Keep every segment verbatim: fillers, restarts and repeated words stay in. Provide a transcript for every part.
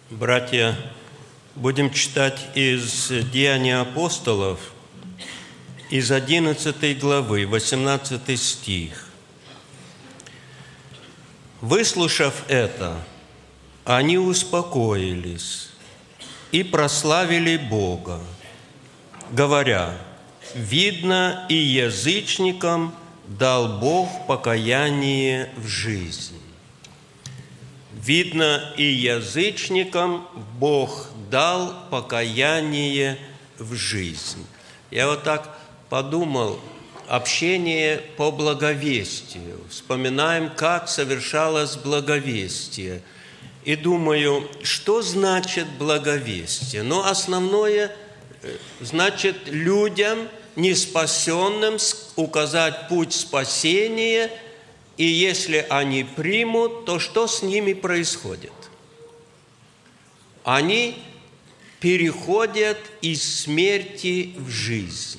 Братья, будем читать из Деяний апостолов, из одиннадцатой главы, восемнадцатый стих. «Выслушав это, они успокоились и прославили Бога, говоря: видно, и язычникам дал Бог покаяние в жизнь». Видно, и язычникам Бог дал покаяние в жизнь. Я вот так подумал, общение по благовестию. Вспоминаем, как совершалось благовестие. И думаю, что значит благовестие? Ну, основное, значит, людям, неспасенным, указать путь спасения. И если они примут, то что с ними происходит? Они переходят из смерти в жизнь.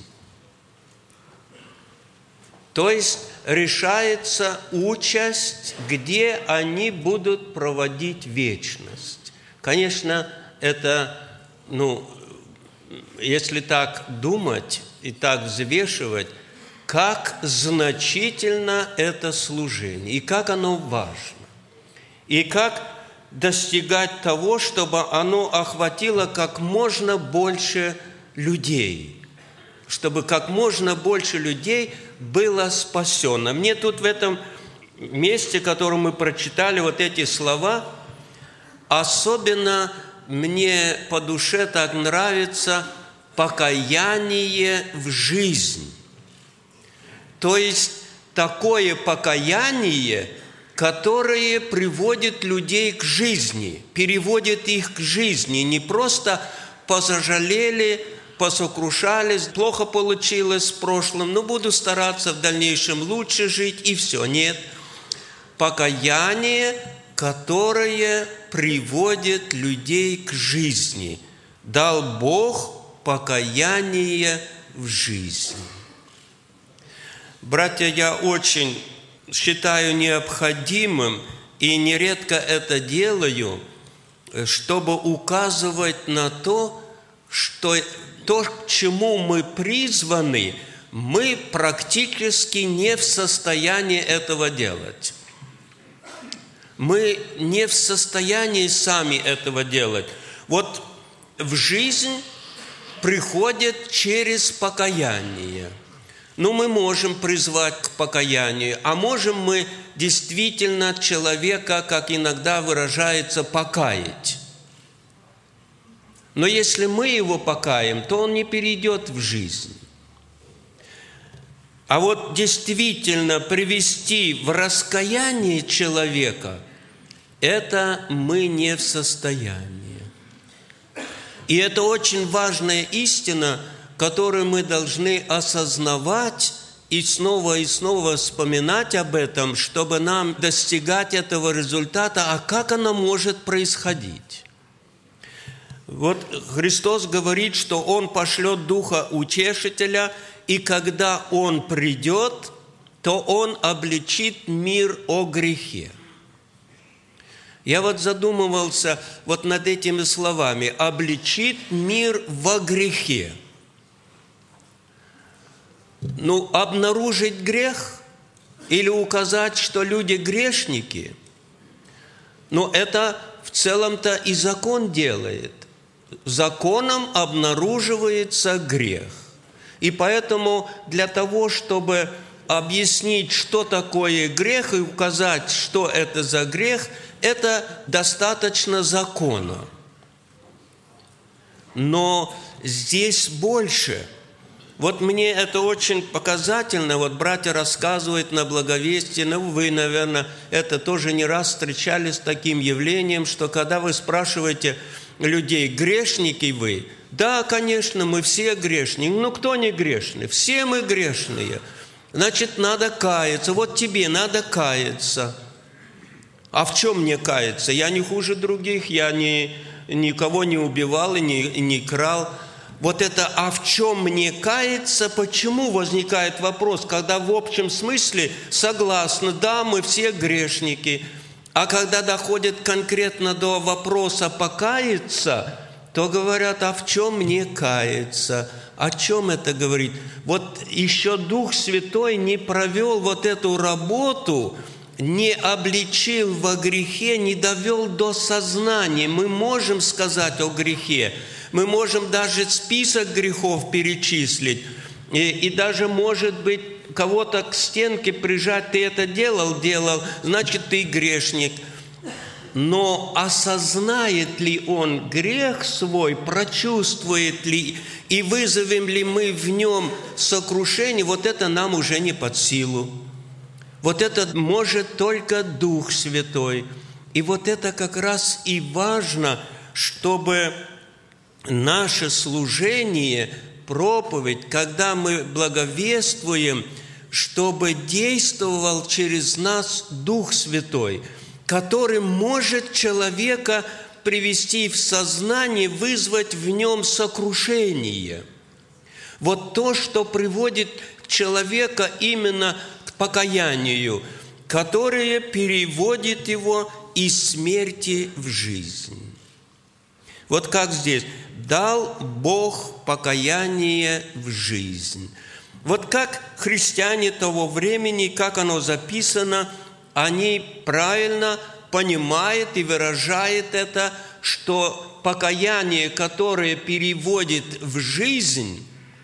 То есть решается участь, где они будут проводить вечность. Конечно, это, ну, если так думать и так взвешивать, как значительно это служение, и как оно важно, и как достигать того, чтобы оно охватило как можно больше людей, чтобы как можно больше людей было спасено. Мне тут в этом месте, которое мы прочитали, вот эти слова, особенно мне по душе так нравится покаяние в жизнь. То есть такое покаяние, которое приводит людей к жизни, переводит их к жизни. Не просто посожалели, посокрушались, плохо получилось в прошлом, но буду стараться в дальнейшем лучше жить, и все. Нет. Покаяние, которое приводит людей к жизни. Дал Бог покаяние в жизнь. Братья, я очень считаю необходимым, и нередко это делаю, чтобы указывать на то, что то, к чему мы призваны, мы практически не в состоянии этого делать. Мы не в состоянии сами этого делать. Вот в жизнь приходит через покаяние. Ну, мы можем призвать к покаянию, а можем мы действительно человека, как иногда выражается, покаять. Но если мы его покаем, то он не перейдет в жизнь. А вот действительно привести в раскаяние человека, это мы не в состоянии. И это очень важная истина, которую мы должны осознавать и снова и снова вспоминать об этом, чтобы нам достигать этого результата. А как оно может происходить? Вот Христос говорит, что Он пошлет Духа Утешителя, и когда Он придет, то Он обличит мир о грехе. Я вот задумывался вот над этими словами: обличит мир во грехе. Ну, обнаружить грех или указать, что люди грешники, ну, это в целом-то и закон делает. Законом обнаруживается грех. И поэтому для того, чтобы объяснить, что такое грех, и указать, что это за грех, это достаточно закона. Но здесь больше. Вот мне это очень показательно. Вот братья рассказывают на благовестии, ну, вы, наверное, это тоже не раз встречались с таким явлением, что когда вы спрашиваете людей, грешники вы? Да, конечно, мы все грешники. Ну, кто не грешный? Все мы грешные. Значит, надо каяться. Вот тебе надо каяться. А в чем мне каяться? Я не хуже других, я не, никого не убивал и не, и не крал. Вот это «а в чем мне каяться?» Почему возникает вопрос, когда в общем смысле согласны, да, мы все грешники, А когда доходит конкретно до вопроса покаяться, то говорят, а в чем мне каяться? О чем это говорит? Вот еще Дух Святой не провел вот эту работу, не обличил во грехе, не довел до сознания. Мы можем сказать о грехе, мы можем даже список грехов перечислить, и, и даже, может быть, кого-то к стенке прижать, ты это делал, делал, значит, ты грешник. Но осознает ли он грех свой, прочувствует ли, и вызовем ли мы в нем сокрушение, вот это нам уже не под силу. Вот это может только Дух Святой. И вот это как раз и важно, чтобы наше служение, проповедь, когда мы благовествуем, чтобы действовал через нас Дух Святой, который может человека привести в сознание, вызвать в нем сокрушение. Вот то, что приводит человека именно к покаянию, которое переводит его из смерти в жизнь. Вот как здесь. «Дал Бог покаяние в жизнь». Вот как христиане того времени, как оно записано, они правильно понимают и выражают это, что покаяние, которое переводит в жизнь,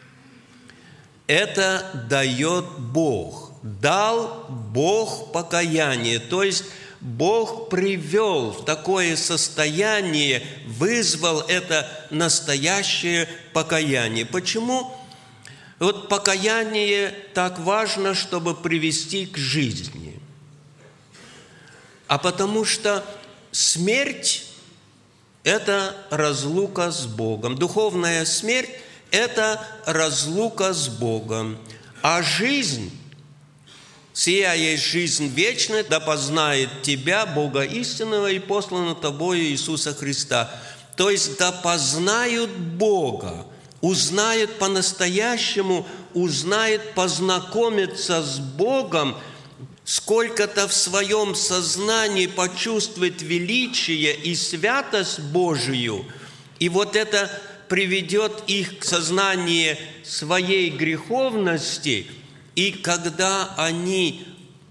это дает Бог. Дал Бог покаяние. То есть Бог привел в такое состояние, вызвал это настоящее покаяние. Почему? Вот покаяние так важно, чтобы привести к жизни. А потому что смерть – это разлука с Богом. Духовная смерть – это разлука с Богом. А жизнь, сия есть жизнь вечная, да познает тебя, Бога истинного и посланного тобою Иисуса Христа. То есть да познают Бога, узнают по-настоящему, узнают, познакомиться с Богом, сколько-то в своем сознании почувствует величие и святость Божию, и вот это приведет их к сознанию своей греховности, и когда они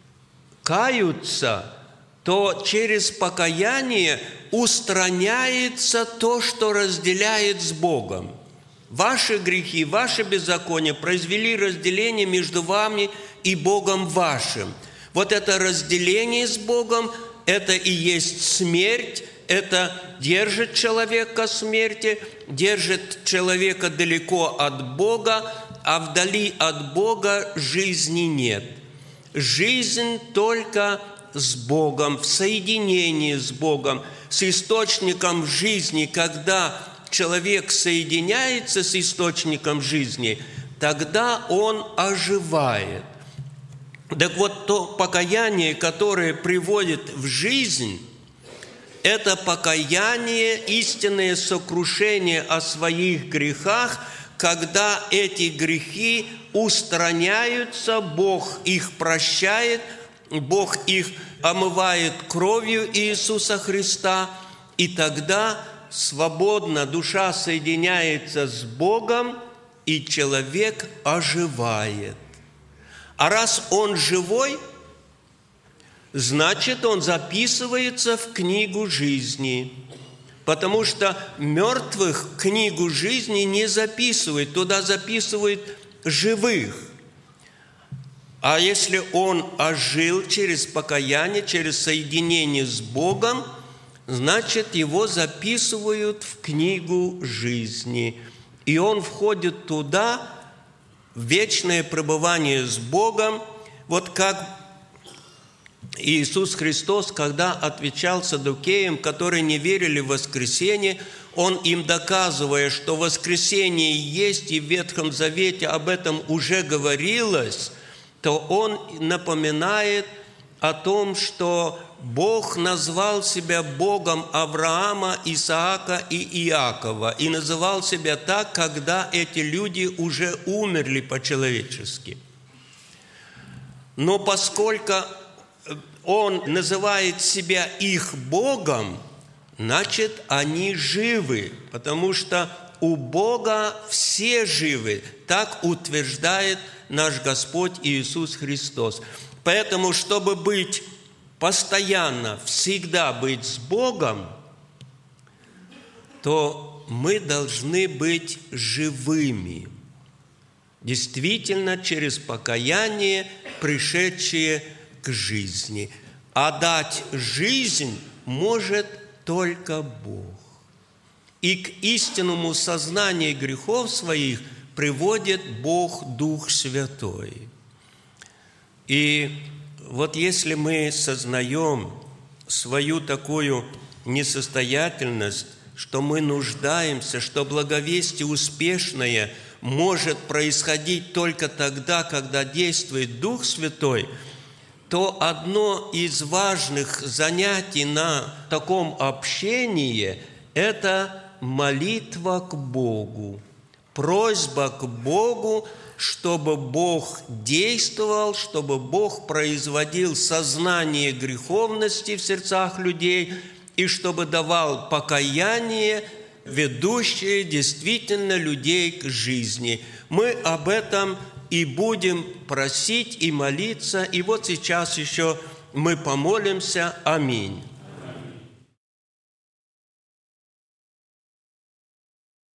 каются, то через покаяние устраняется то, что разделяет с Богом. Ваши грехи, ваши беззакония произвели разделение между вами и Богом вашим. Вот это разделение с Богом, это и есть смерть, это держит человека в смерти, держит человека далеко от Бога, а вдали от Бога жизни нет. Жизнь только с Богом, в соединении с Богом, с источником жизни. Когда человек соединяется с источником жизни, тогда он оживает. Так вот, то покаяние, которое приводит в жизнь, это покаяние, истинное сокрушение о своих грехах, когда эти грехи устраняются, Бог их прощает, Бог их омывает кровью Иисуса Христа, и тогда свободно душа соединяется с Богом, и человек оживает. А раз он живой, значит, он записывается в книгу жизни. Потому что мертвых книгу жизни не записывают, туда записывают живых. А если он ожил через покаяние, через соединение с Богом, значит, его записывают в книгу жизни. И он входит туда, в вечное пребывание с Богом, вот как Иисус Христос, когда отвечал саддукеям, которые не верили в воскресение, Он им, доказывая, что воскресение есть, и в Ветхом Завете об этом уже говорилось, то Он напоминает о том, что Бог назвал себя Богом Авраама, Исаака и Иакова, и называл себя так, когда эти люди уже умерли по-человечески. Но поскольку Он называет себя их Богом, значит, они живы, потому что у Бога все живы. Так утверждает наш Господь Иисус Христос. Поэтому, чтобы быть постоянно, всегда быть с Богом, то мы должны быть живыми. Действительно, через покаяние, пришедшие к жизни. А дать жизнь может только Бог. И к истинному сознанию грехов своих приводит Бог Дух Святой. И вот если мы сознаем свою такую несостоятельность, что мы нуждаемся, что благовестие успешное может происходить только тогда, когда действует Дух Святой, то одно из важных занятий на таком общении – это молитва к Богу, просьба к Богу, чтобы Бог действовал, чтобы Бог производил сознание греховности в сердцах людей и чтобы давал покаяние, ведущее действительно людей к жизни. Мы об этом и будем просить и молиться. И вот сейчас еще мы помолимся. Аминь.